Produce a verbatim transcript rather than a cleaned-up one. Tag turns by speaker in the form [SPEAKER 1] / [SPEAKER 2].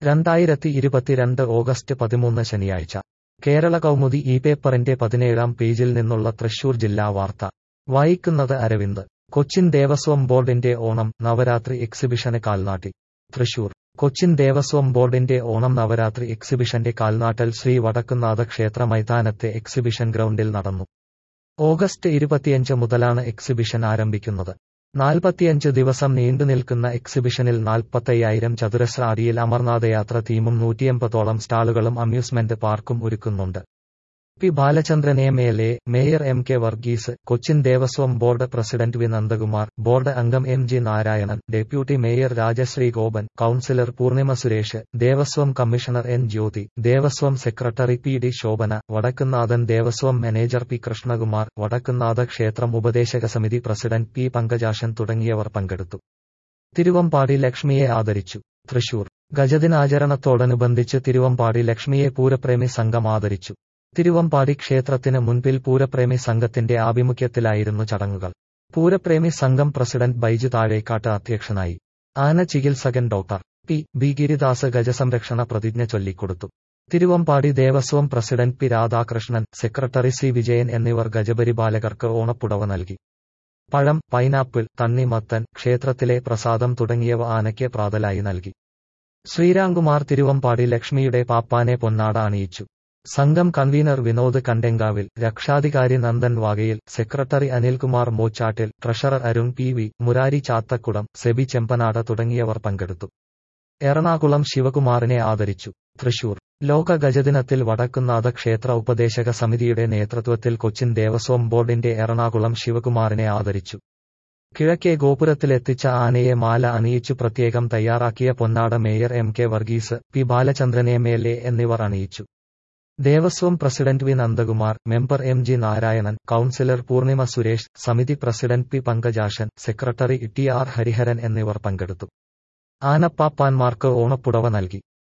[SPEAKER 1] രണ്ടായിരത്തി ഇരുപത്തിരണ്ട് ഓഗസ്റ്റ് പതിമൂന്ന് ശനിയാഴ്ച കേരള കൗമുദി ഈ പേപ്പറിന്റെ പതിനേഴാം പേജിൽ നിന്നുള്ള തൃശൂർ ജില്ലാ വാർത്ത വായിക്കുന്നത് അരവിന്ദ്. കൊച്ചിൻ ദേവസ്വം ബോർഡിന്റെ ഓണം നവരാത്രി എക്സിബിഷന് കാൽനാട്ടി. തൃശൂർ. കൊച്ചിൻ ദേവസ്വം ബോർഡിന്റെ ഓണം നവരാത്രി എക്സിബിഷന്റെ കാൽനാട്ടൽ ശ്രീ വടക്കുംനാഥ ക്ഷേത്ര മൈതാനത്തെ എക്സിബിഷൻ ഗ്രൗണ്ടിൽ നടന്നു. ഓഗസ്റ്റ് ഇരുപത്തിയഞ്ച് മുതലാണ് എക്സിബിഷൻ ആരംഭിക്കുന്നത്. നാൽപ്പത്തിയഞ്ച് ദിവസം നീണ്ടുനിൽക്കുന്ന എക്സിബിഷനിൽ നാൽപ്പത്തയ്യായിരം ചതുരശ്ര അടിയിൽ അമർനാഥയാത്ര തീമും നൂറ്റിയമ്പതോളം സ്റ്റാളുകളും അമ്യൂസ്മെന്റ് പാർക്കും ഒരുക്കുന്നുണ്ട്. P Balachandran M L A, mayor M K Varghese, Cochin Devaswom board president V Nandakumar, board അംഗം M G Narayanan, deputy mayor Rajasree Gopan, councillor Poornima Suresh, Devaswom commissioner N Jyothi, Devaswom secretary P D Shobhana, Vadakkumnathan Devaswom manager P Krishnakumar, Vadakkumnatha ക്ഷേത്രം ഉപദേശക സമിതി പ്രസിഡന്റ് പി പങ്കജാശൻ തുടങ്ങിയവർ പങ്കെടുത്തു. തിരുവമ്പാടി ലക്ഷ്മിയെ ആദരിച്ചു. തൃശൂർ. ഗജദിനാചരണത്തോടനുബന്ധിച്ച് തിരുവമ്പാടി ലക്ഷ്മിയെ പൂരപ്രേമി സംഘം ആദരിച്ചു. തിരുവമ്പാടി ക്ഷേത്രത്തിന് മുൻപിൽ പൂരപ്രേമി സംഘത്തിന്റെ ആഭിമുഖ്യത്തിലായിരുന്നു ചടങ്ങുകൾ. പൂരപ്രേമി സംഘം പ്രസിഡന്റ് ബൈജു താഴേക്കാട്ട് അധ്യക്ഷനായി. ആന ചികിത്സകൻ ഡോക്ടർ പി ബി ഗിരിദാസ് ഗജസംരക്ഷണ പ്രതിജ്ഞ ചൊല്ലിക്കൊടുത്തു. Thiruvambadi Devaswom president P Radhakrishnan, secretary C Vijayan എന്നിവർ ഗജപരിപാലകർക്ക് ഓണപ്പുടവ നൽകി. പഴം, പൈനാപ്പിൾ, തണ്ണിമത്തൻ, ക്ഷേത്രത്തിലെ പ്രസാദം തുടങ്ങിയവ ആനയ്ക്ക് പ്രാതലായി നൽകി. ശ്രീരാംകുമാർ തിരുവമ്പാടി ലക്ഷ്മിയുടെ പാപ്പാനെ പൊന്നാട അണിയിച്ചു. സംഘം കൺവീനർ വിനോദ് കണ്ടെങ്കാവിൽ, രക്ഷാധികാരി Nandan Vakayil, secretary Anilkumar Mochattil, treasurer Arun P V, Murari Chathakkudam, Sebi Chempanada തുടങ്ങിയവർ പങ്കെടുത്തു. എറണാകുളം ശിവകുമാറിനെ ആദരിച്ചു. തൃശൂർ. ലോക ഗജദിനത്തിൽ വടക്കുംനാഥ ക്ഷേത്ര ഉപദേശക സമിതിയുടെ നേതൃത്വത്തിൽ കൊച്ചിൻ ദേവസ്വം ബോർഡിന്റെ എറണാകുളം ശിവകുമാറിനെ ആദരിച്ചു. കിഴക്കേ ഗോപുരത്തിലെത്തിച്ച ആനയെ മാല അണിയിച്ചു പ്രത്യേകം തയ്യാറാക്കിയ പൊന്നാട mayor M K Varghese, P Balachandran M L A എന്നിവർ അണിയിച്ചു. Devaswom president V Nandakumar, member M G Narayanan, councillor Poornima Suresh, സമിതി president P Pankajashan, secretary T R Hariharan എന്നിവർ പങ്കെടുത്തു. ആനപ്പാപ്പാന്മാർക്ക് ഓണപ്പുടവ നൽകി.